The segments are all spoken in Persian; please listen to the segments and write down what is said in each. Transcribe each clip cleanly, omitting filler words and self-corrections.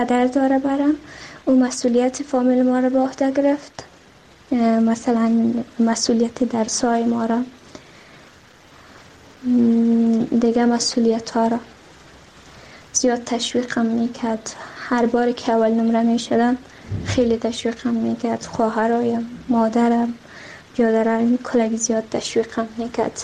پدر داره برم، او مسئولیت فامیل ما رو به عهده گرفت، مثلا مسئولیت درسای ما را، دیگه مسئولیت ها را زیاد تشویقم میکرد. هر بار که اول نمره میشدم خیلی تشویقم میکرد. خواهرایم، مادرم، بیادرم کلک زیاد تشویقم میکرد.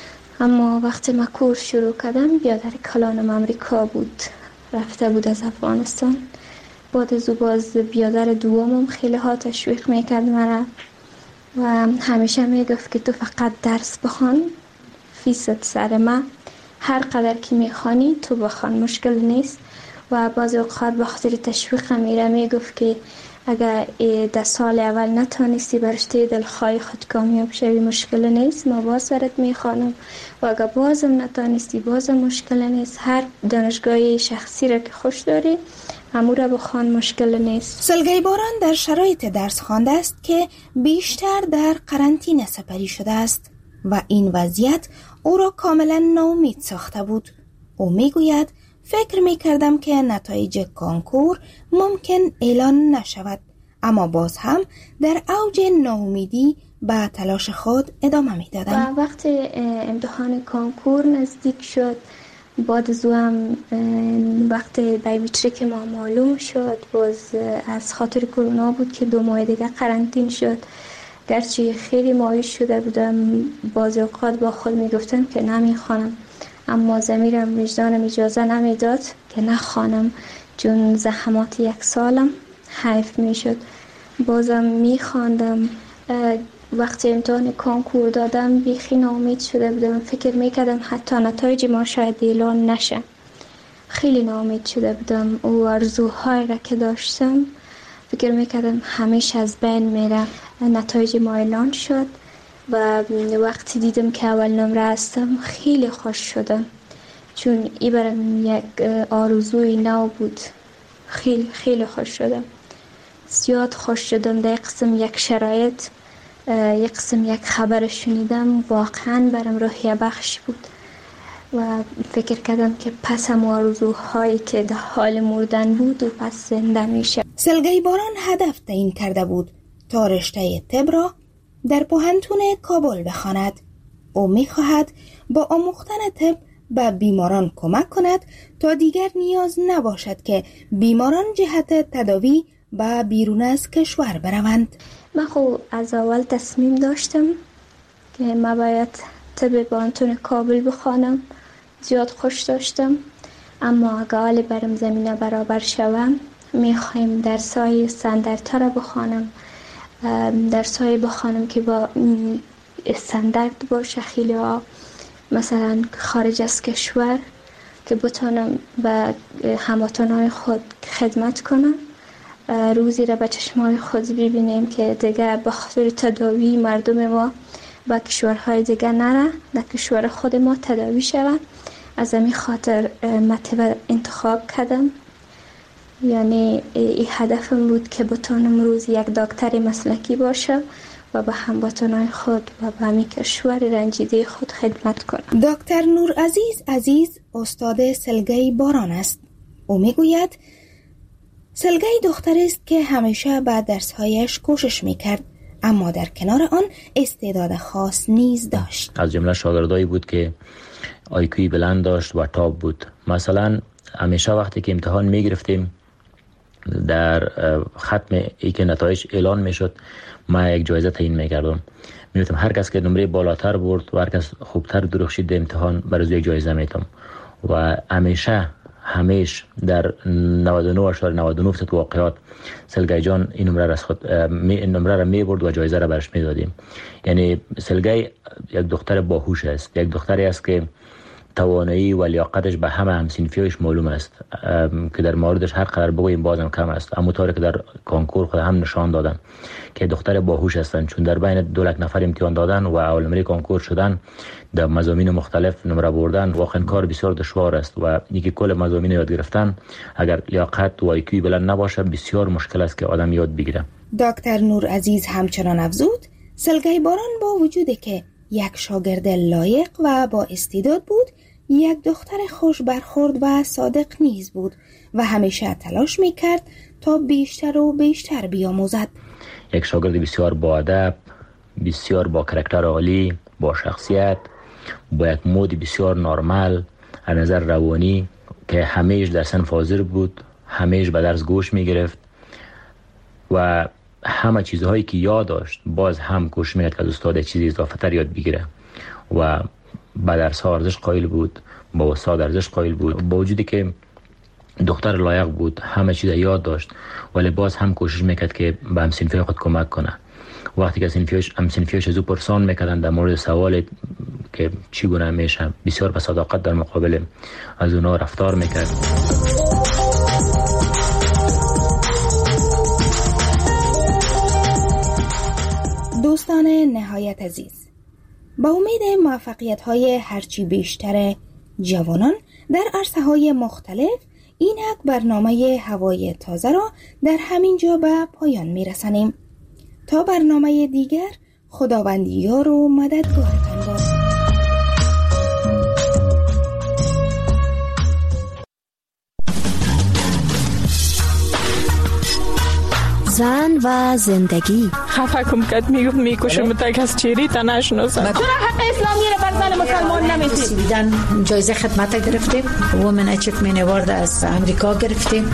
اما وقتی من کورس شروع کردم، بیادر کلانم امریکا بود، رفته بود از افغانستان. بعد از او باز بیادر دومم خیلی ها تشویق میکرد مرا و همیشه میگفت که تو فقط درس بخوان، فیست سر من، هر قدر که میخوانی تو بخوان، مشکل نیست. و بعضی اوقات به خاطر تشویق میره میگفت که اگر در سال اول نتونستی برشته دلخواه خود کامیاب شوی، مشکل نیست، ما باز برات میخوانم و اگر بازم نتونستی بازم مشکل نیست، هر دانشگاه شخصی را که خوش داری همون را بخوان، مشکل نیست. سلگی باران در شرایط درس خوانده است که بیشتر در قرنطینه سپری شده است و این وضعیت او را کاملا ناامید ساخته بود. او میگوید فکر میکردم که نتایج کنکور ممکن اعلان نشود، اما باز هم در اوج ناامیدی به تلاش خود ادامه میدادم. و وقتی امتحان کنکور نزدیک شد، بعد از هم وقتی بیومتریک ما معلوم شد، باز از خاطر کرونا بود که 2 ماه دیگه قرنطین شد. گرچه خیلی مایوس شده بودم، بعضی اوقات با خود میگفتم که نمیخوانم، اما ضمیرم وجدانم اجازه نمیداد که نخوانم، چون زحمات 1 سالم حیف میشد. بازم میخواندم. وقتی امتحان کنکور دادم بیخی ناامید شده بودم، فکر میکردم حتی نتایج ما شاید اعلان نشه. خیلی ناامید شده بودم. او آرزوهای را که داشتم فکر میکردم همیشه از بین میره. نتایج ما اعلان شد و وقتی دیدم که اول نمره هستم خیلی خوش شدم، چون این برام یک آرزوی نو بود. خیلی خیلی خوش شدم، زیاد خوش شدم. در قسم یک شرایط، یک قسم یک خبر شنیدم، واقعا برام روحیه بخش بود و فکر کردم که پس هم آرزوهایی که در حال مردن بود و پس زنده میشه. سلگی باران هدف تعیین کرده بود تا رشته طب را در پوهنتون کابل بخواند. او میخواهد با آموختن طب به بیماران کمک کند تا دیگر نیاز نباشد که بیماران جهت تداوی به بیرون از کشور بروند. من خب از اول تصمیم داشتم که من باید طب پوهنتون کابل بخوانم. زیاد خوش داشتم، اما اگه حال برم زمینه برابر شوم میخوایم درسای استانداردتر بخوانم، درسای بخوانم که با استاندارد باشه، خیلی ها مثلا خارج از کشور، که بتونم به هموطنان خود خدمت کنم، روزی را به چشمای خود ببینیم که دیگه به خاطر تداوی مردم ما به کشورهای دیگه نره، در کشور خود ما تداوی شود. از همین خاطر مطب انتخاب کردم. یعنی این هدفم بود که بتونم روز یک دکتر مسلکی باشم و به هموطنان خود و به همین کشور رنجیده خود خدمت کنم. دکتر نورعزیز عزیز استاد سلگی باران است. او میگوید سلگی دختری است که همیشه به درسهایش کوشش میکرد، اما در کنار آن استعداد خاص نیز داشت. از جمله شاگردایی بود که آیکوی بلند داشت و تاب بود. مثلا همیشه وقتی که امتحان میگرفتیم در ختم ای که نتایج اعلان میشد، ما یک جایزه تعیین میکردم. میگفتم هر کس که نمره بالاتر برد و هر کس خوبتر درخشید در امتحان برای یک جایزه میتم. و همیشه در 99.99% واقعات سلگی جان این نمره را از خود نمره را میبرد و جایزه را برش میدادیم. یعنی سلگی یک دختر باهوش است، یک دختری است که توانایی و لیاقتش به همه همسنفیایش معلوم است، که در موردش هر قدر بگوییم بازم کم است. اما طوری که در کنکور خود هم نشان دادن که دختر باهوش هستند، چون در بین 2 لک نفر امتحان دادن و اول نمره کنکور شدن، در مضامین مختلف نمره بردن واقعا کار بسیار دشوار است و اینکه کل مضامین یاد گرفتن اگر لیاقت و آیکیو بلند نباشه بسیار مشکل است که آدم یاد بگیره. دکتر نورعزیز همچنان افزود سلگی باران با وجودی که یک شاگرد لایق و با استعداد بود، یک دختر خوش برخورد و صادق نیز بود و همیشه تلاش میکرد تا بیشتر و بیشتر بیاموزد. یک شاگرد بسیار با ادب، بسیار با کاراکتر عالی، با شخصیت، با یک مود بسیار نرمال از نظر روانی که همیشه در صنف حاضر بود، همیشه به درس گوش میگرفت و همه چیزهایی که یاد داشت باز هم کوشش میکرد که از استاد چیزی اضافه تر یاد بگیره و به درس ها ارزش قائل بود، با استاد ارزش قائل بود. با وجودی که دختر لایق بود، همه چیز یاد داشت، ولی باز هم کوشش میکرد که به همسنفی خود کمک کنه. وقتی که همسنفیش از او پرسان میکردن در مورد سوال که چگونه میشه، بسیار به صداقت در مقابل از اونا رفتار میکرد. دوستان نهایت عزیز، با امید موفقیت‌های هرچی بیشتر جوانان در عرصه‌های مختلف، اینک برنامه هوای تازه را در همین جا به پایان می‌رسانیم. تا برنامه دیگر، خداوند یار و مددگارتان باد. زن و زندگی. خفه کم کد میگفت میکشم تا کس چیری تا نشناسم. چرا حق اسلامی رو بر زن مسلمان نمیدید؟ دیدن جایزه خدمت گرفتیم، وومن اچیومنت اوارد از امریکا گرفتیم.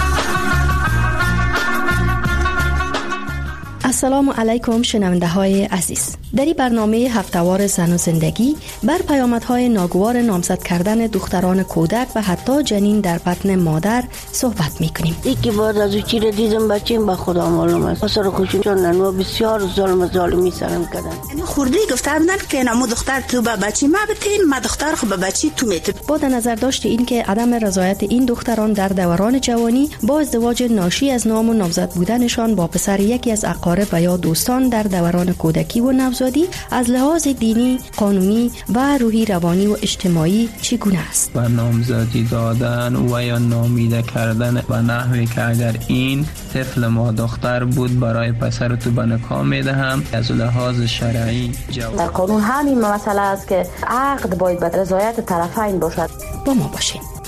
السلام علیکم شنونده های عزیز. در این برنامه هفتهوار زن و زندگی بر پیامدهای ناگوار نامزد کردن دختران کودک و حتی جنین در بطن مادر صحبت میکنیم. یکی بعد از او چیره دیدم بچیم به خدا معلوم است. پسر خوشم چون ننو بسیار ظالمی سرم کردن. خوردی گفتن که نمو دختر تو به بچی ما بتین، ما دختر خو به بچی تو میتین. با در نظر داشت این که عدم رضایت این دختران در دوران جوانی با ازدواج ناشی از نام و نامزد بودنشان با پسر یکی از اقارب و یا دوستان در دوران کودکی و نوزادی از لحاظ دینی، قانونی و روحی روانی و اجتماعی چگونه است؟ و نامزدی دادن و یا نامیده کردن و نحوی که اگر این طفل ما دختر بود برای پسر تو به نکاح میدهم از لحاظ شرعی در قانون همین مسئله است که عقد باید به رضایت طرفین باشد. با ما باشید.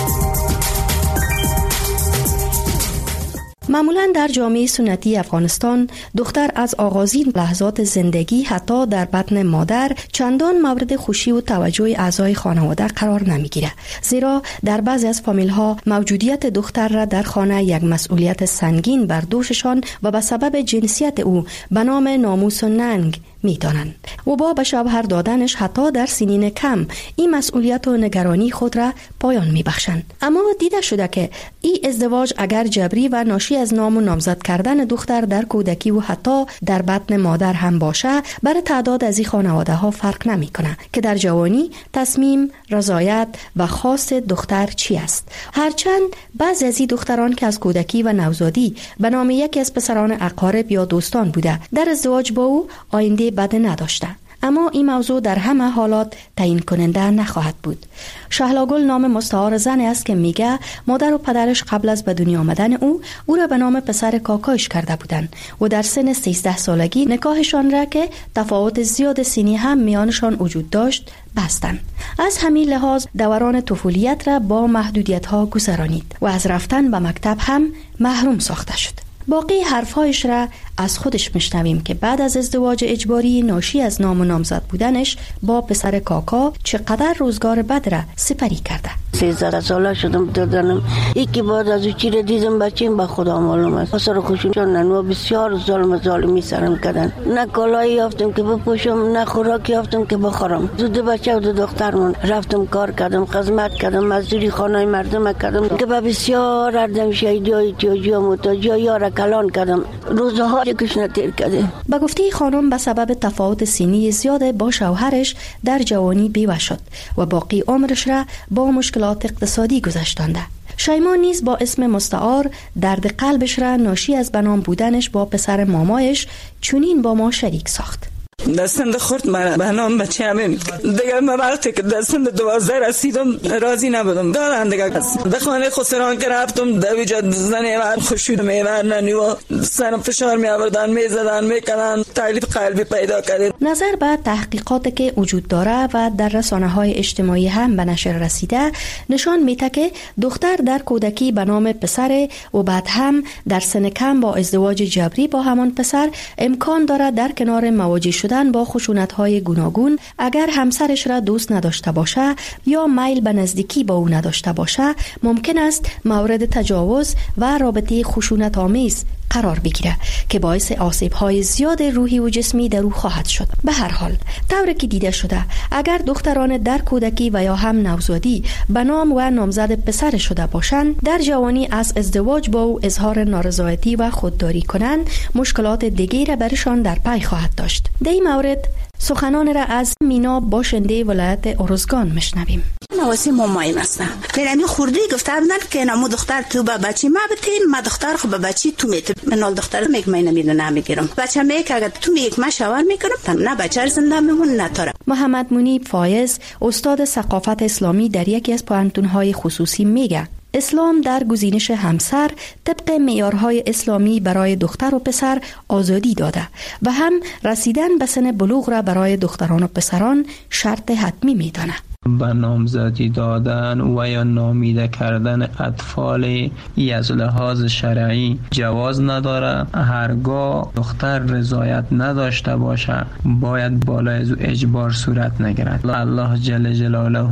معمولاً در جامعه سنتی افغانستان دختر از آغازین لحظات زندگی حتی در بطن مادر چندان مورد خوشی و توجه اعضای خانواده قرار نمیگیره، زیرا در بعضی از فامیل‌ها موجودیت دختر را در خانه یک مسئولیت سنگین بر دوششان و به سبب جنسیت او به نام ناموس و ننگ می‌دانند و با به شوهر دادنش حتی در سنین کم این مسئولیت و نگرانی خود را پایان می‌بخشند. اما دیده شده که این ازدواج اگر جبری و ناشی از نام و نامزد کردن دختر در کودکی و حتی در بطن مادر هم باشه، بر تعداد از این خانواده‌ها فرق نمی‌کنه که در جوانی تصمیم، رضایت و خواست دختر چی است. هرچند بعضی از این دختران که از کودکی و نوزادی به نام یکی از پسران اقارب یا دوستان بوده در ازدواج با او آینده بد نداشته، اما این موضوع در همه حالات تعیین کننده نخواهد بود. شهلاگل نام مستعار زن است که میگه مادر و پدرش قبل از به دنیا آمدن او را به نام پسر کاکایش کرده بودند و در سن 13 سالگی نکاحشان را که تفاوت زیاد سنی هم میانشان وجود داشت بستند. از همین لحاظ دوران طفولیت را با محدودیت ها گذرانید و از رفتن به مکتب هم محروم ساخته شد. باقی حرفایش را از خودش میشنویم که بعد از ازدواج اجباری ناشی از نام و نامزد بودنش با پسر کاکا چقدر روزگار بد را سپری کرده. 13 ساله شدم دادنم. یکی بعد از او چیره دیدم بچیم به خدا معلوم است. پسر خوشم چون ننو بسیار ظالمی سرم کردن. نه کالایی یافتم که بپوشم، نه خوراکی یافتم که بخورم. دو بچه و دو دخترمون رفتم کار کردم، خدمت کردم، مزدوری خانه مردم کردم که به بسیار اردم شهیدای جوجو متوجه یار کلان کردم. روزها کشنه تیر کرده. به گفته خانم به سبب تفاوت سنی زیاد با شوهرش در جوانی بیوه شد و باقی عمرش را با مشکلات اقتصادی گذشتانده. شیما نیز با اسم مستعار درد قلبش را ناشی از بنام بودنش با پسر مامایش چنین با ما شریک ساخت. دستند خورد من به نام بچه همین دیگه. من وقتی که دستند 12 رسیدم راضی نبودم دارن دیگه به خانه خسران که رفتم دویجا زنی من خوشید میورنن و سرم فشار می آوردن میزدن میکنن تکلیف قلبی پیدا کردن. نظر به تحقیقاتی که وجود داره و در رسانه‌های اجتماعی هم به نشر رسیده نشان میده که دختر در کودکی به نام پسر و بعد هم در سن کم با ازدواج جبری با همان پسر امکان دارد در کنار مواجه شدن با خشونت‌های گوناگون اگر همسرش را دوست نداشته باشه یا میل به نزدیکی با او نداشته باشه ممکن است مورد تجاوز و رابطه خشونت‌آمیز قرار بگیره که باعث آسیب‌های زیاد روحی و جسمی در او خواهد شد. به هر حال طوری که دیده شده اگر دختران در کودکی و یا هم نوزادی به نام و نامزد پسر شده باشند در جوانی از ازدواج با او اظهار نارضایتی و خودداری کنند مشکلات دیگری را برشان در پی خواهد داشت. در این مورد سخنان را از مینا باشنده ولایت ارزگان میشنویم. نواسی مامایم هستم. میرمی خوردی گفته بودن که نمو دختر تو با بچی ما بتین ما دختر خو با بچی تو میت منال دختر میگم من نمیدونم میگیرم بچه میگه اگه تو میگه ما شاور میکنم نه بچه زنده میمون نتاره. محمد منیب فایز استاد ثقافت اسلامی در یکی از پوهنتون‌های خصوصی میگه اسلام در گزینش همسر طبق معیارهای اسلامی برای دختر و پسر آزادی داده و هم رسیدن به سن بلوغ را برای دختران و پسران شرط حتمی میدانه. به نامزدی دادن و یا نامیده کردن اطفال از لحاظ شرعی جواز نداره. هرگاه دختر رضایت نداشته باشه باید بالای از اجبار صورت نگیرد. الله جل جلاله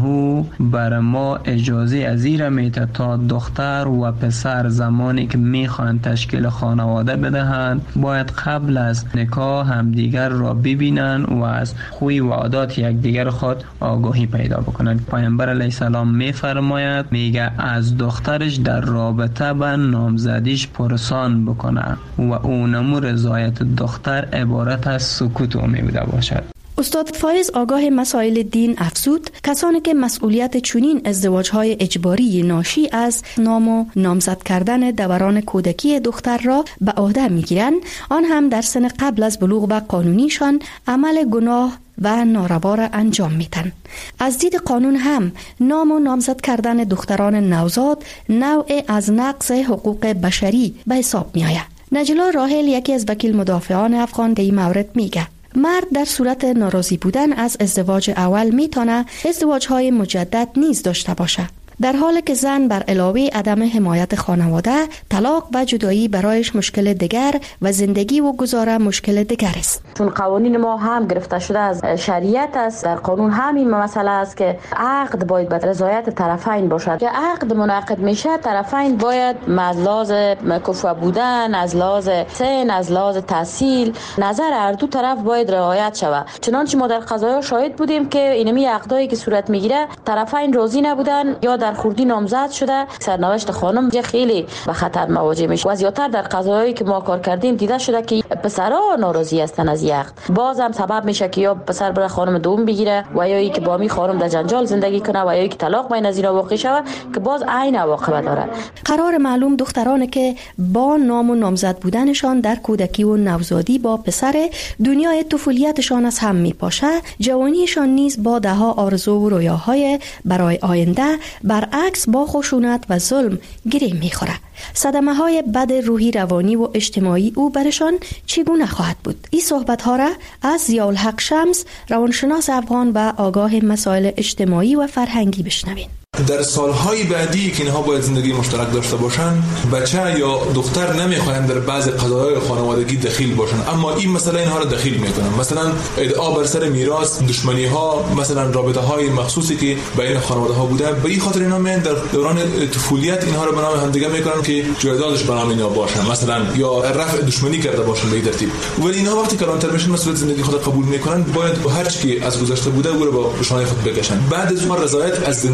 بر ما اجازه ازیر میده تا دختر و پسر زمانی که میخوان تشکیل خانواده بدهند باید قبل از نکاح همدیگر را ببینن و از خوی و عادات یکدیگر خود آگاهی پیدا بکنند. پیامبر علیه السلام میفرماید میگه از دخترش در رابطه با نامزدیش پرسان بکنه و اونمو رضایت دختر عبارت از سکوت او میبوده باشد. استاد فایز آگاه مسائل دین افزود کسانی که مسئولیت چنین ازدواج‌های اجباری ناشی از نام و نامزد کردن دوران کودکی دختر را به عهده میگیرند آن هم در سن قبل از بلوغ و قانونیشان عمل گناه و ناروا را انجام میدن. از دید قانون هم نام و نامزد کردن دختران نوزاد نوع از نقض حقوق بشری به حساب می آید. نجلا راحل یکی از وکیل مدافعان افغان در این مورد میگه مرد در صورت ناراضی بودن از ازدواج اول میتونه ازدواج‌های مجدد نیز داشته باشه در حالی که زن بر علاوه عدم حمایت خانواده طلاق و جدایی برایش مشکل دیگر و زندگی و گذاره مشکل دیگر است. چون قوانین ما هم گرفته شده از شریعت است در قانون همین مسئله است که عقد باید به رضایت طرفین باشد. که عقد منعقد میشه طرفین باید از لحاظ کفو بودن از لحاظ سن از لحاظ تحصیل نظر هر دو طرف باید رعایت شود. چنانچه ما در قضایا شاهد بودیم که اینمی عقدایی که صورت میگیره طرفین راضی نبودن یا در خوردی نامزد شده سرنوشت خانم خیلی به خطر مواجه میشه و زیاتر در قضایایی که ما کار کردیم دیده شده که پسرها ناراضی هستن از عقد بازم سبب میشه که یا پسر بره خانم دوم بگیره و یا اینکه با می خانم در جنجال زندگی کنه و یا اینکه طلاق بین از اینا واقع شود که باز عین عواقب داره. قرار معلوم دخترانی که با نام و نامزد بودنشان در کودکی و نوزادی با پسر دنیای طفولیتشان از هم میپاشه جوانیشان نیز با دهها آرزو و رویاهای برای آینده برعکس با خشونت و ظلم گره میخوره. صدمه های بد روحی روانی و اجتماعی او برشان چگونه خواهد بود؟ این صحبت ها را از ضیاءالحق شمس روانشناس افغان و آگاه مسائل اجتماعی و فرهنگی بشنوین. در سالهای بعدی که اینها باید زندگی مشترک داشته باشن بچه یا دختر نمیخواهند در بعض قضایای خانوادگی دخیل باشن اما این مسئله اینها را دخیل میکنن. مثلا ادعا بر سر میراث دشمنی ها مثلا رابطه های مخصوصی که بین خانواده ها بوده به این خاطر اینا میان در دوران طفولیت اینها را به نام همدیگه میکنن که جایدادش به نام اینا باشن مثلا یا رفع دشمنی کرده باشن به این ترتیب. ولی اینها وقتی کلانتر میشن مسئولیت زندگی خود قبول میکنن باید هر چی که از گذشته بوده او را با شانه خود بکشن. بعد از اون رضایت از زندگی را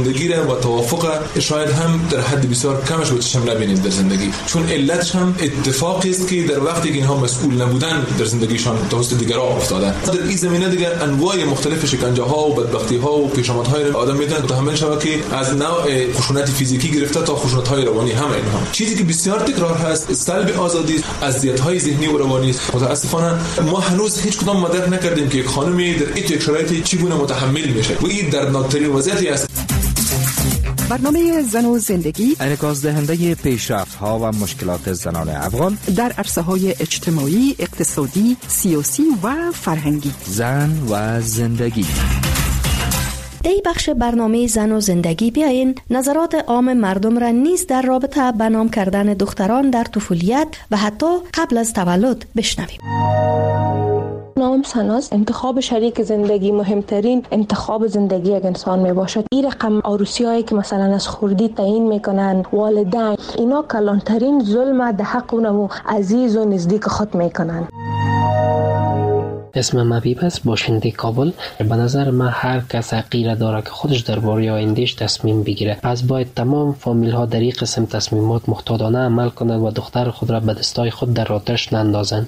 و توافق شاید هم در حد بسیار کمش به چشم نبینید در زندگی، چون علتش هم اتفاقی است که در وقتی که اینها مسئول نبودن در زندگیشان توسط دیگران افتادن. در این زمینه دیگه انواع مختلف شکنجه‌ها و بدبختی‌ها و پیشامدهای آدم میتونه متحمل شود که از نوع خشونت فیزیکی گرفته تا خشونت‌های روانی هم اینها. چیزی که بسیار تکرار هست سلب آزادی، اذیت‌های ذهنی و روانی. متاسفانه ما هنوز هیچ کدام مدرک نکردیم که یک خانمی در این شرایط چگونه متحمل میشه و این دردناکترین وضعیتی است. برنامه زن و زندگی انعکاس دهنده پیشرفت‌ها و مشکلات زنان افغان در عرصه‌های اجتماعی، اقتصادی، سیاسی و فرهنگی. زن و زندگی. در بخش برنامه زن و زندگی بیاین نظرات عام مردم را نیز در رابطه به نام کردن دختران در طفولیت و حتی قبل از تولد بشنویم. نام سناست انتخاب شریک زندگی مهمترین انتخاب زندگی یک انسان می باشد. این رقم عروسی هایی که مثلا از خردی تعیین میکنن والدین، اینا کلانترین ظلم در حق اونمو عزیز و نزدیک خود میکنن. اسمم حبیب است، باشنده کابل. به نظر من هر کس حقی داره که خودش درباره آیندهش تصمیم بگیره. پس باید تمام فامیل ها در این قسم تصمیمات محتاطانه عمل کنند و دختر خود را به دستای خود در آتش نندازند.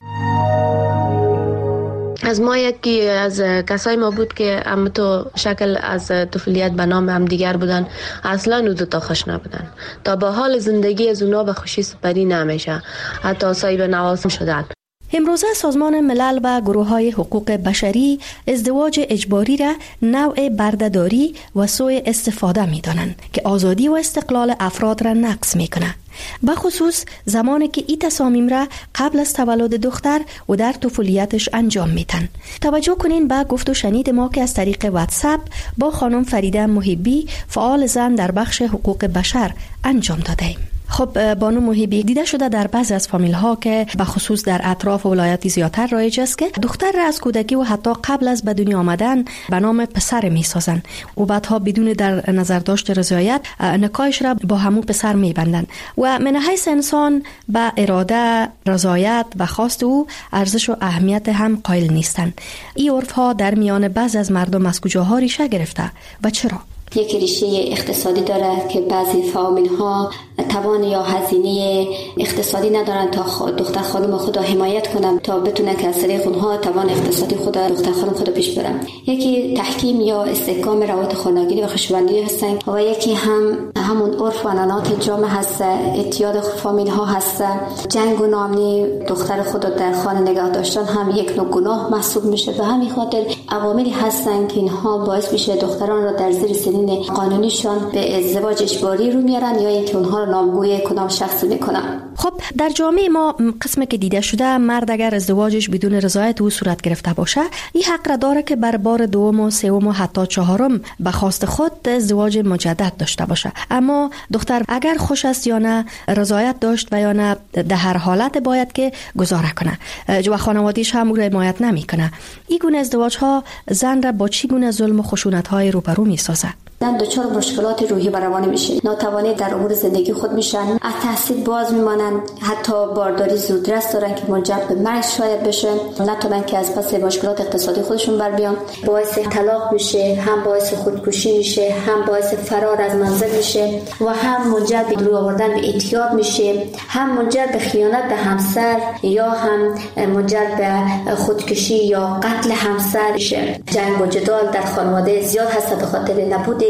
از ما یکی از کسای ما بود که هم تو شکل از طفولیت به نام هم دیگر بودن، اصلا او دوتا خوش نبودن. تا به حال زندگی از اونا به خوشی سپری نمیشه، حتی صاحب نواز شدن. امروزه سازمان ملل و گروه‌های حقوق بشری ازدواج اجباری را نوع بردهداری و سوء استفاده می‌دانند که آزادی و استقلال افراد را نقض می‌کند. به خصوص زمانی که این تصامیم را قبل از تولد دختر و در طفولیتش انجام میدن. توجه کنین به گفت و شنید ما که از طریق واتساپ با خانم فریده محبی فعال زن در بخش حقوق بشر انجام دادیم. خب بانو محبی، دیده شده در بعضی از فامیل ها که به خصوص در اطراف ولایتی زیادتر رایج است که دختر را از کودکی و حتی قبل از به دنیا آمدن به نام پسر می سازند و بعدها بدون در نظر داشت رضایت نکاحش را با همون پسر می بندند و من حیث انسان به اراده، رضایت و خواست او ارزش و اهمیت هم قائل نیستند. این عرف ها در میان بعضی از مردم از کجاها ریشه گرفته و چرا؟ یک ریشه اقتصادی داره که بعضی فامیل ها توان یا هزینه اقتصادی ندارن تا دختر خانم خود را حمایت کنن تا بتونه که از طریق اونها توان اقتصادی خود دختر خانم خود پیش برن. یکی تحکیم یا استحکام روابط خانگی و خوشبندی هستن و یکی همون عرف و عنعنات جامعه هست، اعتیاد فامیل ها هست. جنگ و ناامنی دختر خود در خانه نگاه داشتن هم یک نوع گناه محسوب میشه. به همین خاطر عواملی هستن که اینها باعث میشه دختران را در زیر سنین قانونیشان به ازدواج اجباری رو میارن یا اینکه اونها رو نامگوی کدام شخصی میکنن. خب در جامعه ما قسمی که دیده شده مرد اگر ازدواجش بدون رضایت او صورت گرفته باشه این حق را داره که بر بار دوم و سوم و حتی چهارم به خواست خود ازدواج مجدد داشته باشه. اما دختر اگر خوش است یا نه، رضایت داشت و یا نه، در هر حالت باید که گذاره کنه و خانواده‌اش هم او را حمایت نمیکنه. این گونه ازدواج ها زن را با چی گونه ظلم و خشونت های روبرو میسازه؟ زن دچار مشکلات روحی و روانی میشه، ناتوانی در امور زندگی خود میشن، از تحصیل باز میمانند، حتی بارداری زودرس دارن که منجر به مرگ شاید بشه، نتونن که از پس مشکلات اقتصادی خودشون بر بیان، باعث طلاق میشه، هم باعث خودکشی میشه، هم باعث فرار از منزل میشه و هم منجر به رو آوردن به اعتیاد میشه، هم منجر به خیانت به همسر یا هم منجر به خودکشی یا قتل همسر میشه. جنگ و جدال در خانواده زیاد هست به خاطر نبود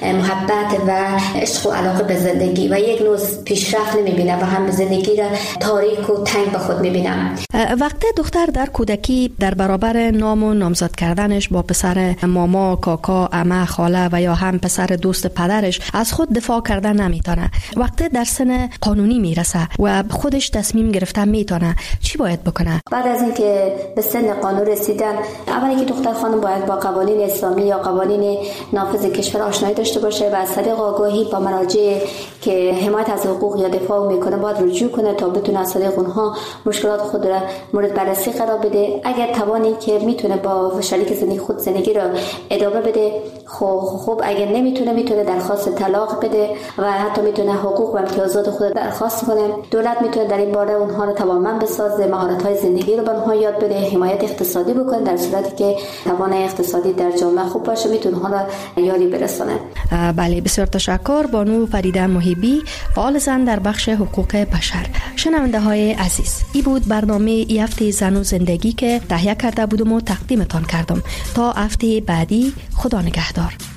محبت و عشق و علاقه به زندگی و یک نوع پیشرفت نمیبینه و هم زندگی را تاریک و تنگ به خود میبینم. وقتی دختر در کودکی در برابر نام و نامزد کردنش با پسر ماما، کاکا، عمه، خاله و یا هم پسر دوست پدرش از خود دفاع کردن نمیتونه، وقتی در سن قانونی میرسه و خودش تصمیم گرفتن میتونه، چی باید بکنه؟ بعد از اینکه به سن قانون رسیدن، اولی که دختر خانم باید با قوانین اسلامی یا قوانین نافذ کشور آشنایی داشته باشه و از طریق آگاهی با مراجع که حمایت از حقوق یا دفاع میکنه باید رجوع کنه تا بتونه از طریق اونها مشکلات خود را مورد بررسی قرار بده. اگر توانی که میتونه با شریک زندگی خود زندگی را ادامه بده خوب، اگر نمیتونه درخواست طلاق بده و حتی میتونه حقوق و امتیازات خود درخواست کنه. دولت میتونه در این باره اونها رو توانمند بسازه، مهارت‌های زندگی رو به اونها یاد بده، حمایت اقتصادی بکنه. در صورتی که توان اقتصادی در جامعه خوب باشه میتونه اونها را یاری برسونه. برسانند. بله، بسیار تشکر. بانو فریده محبی، فعال زن در بخش حقوق بشر. شنونده های عزیز، این بود برنامه ای هفته زن و زندگی که تهیه کرده بودم و تقدیمتان کردم. تا هفته بعدی، خدا نگهدار.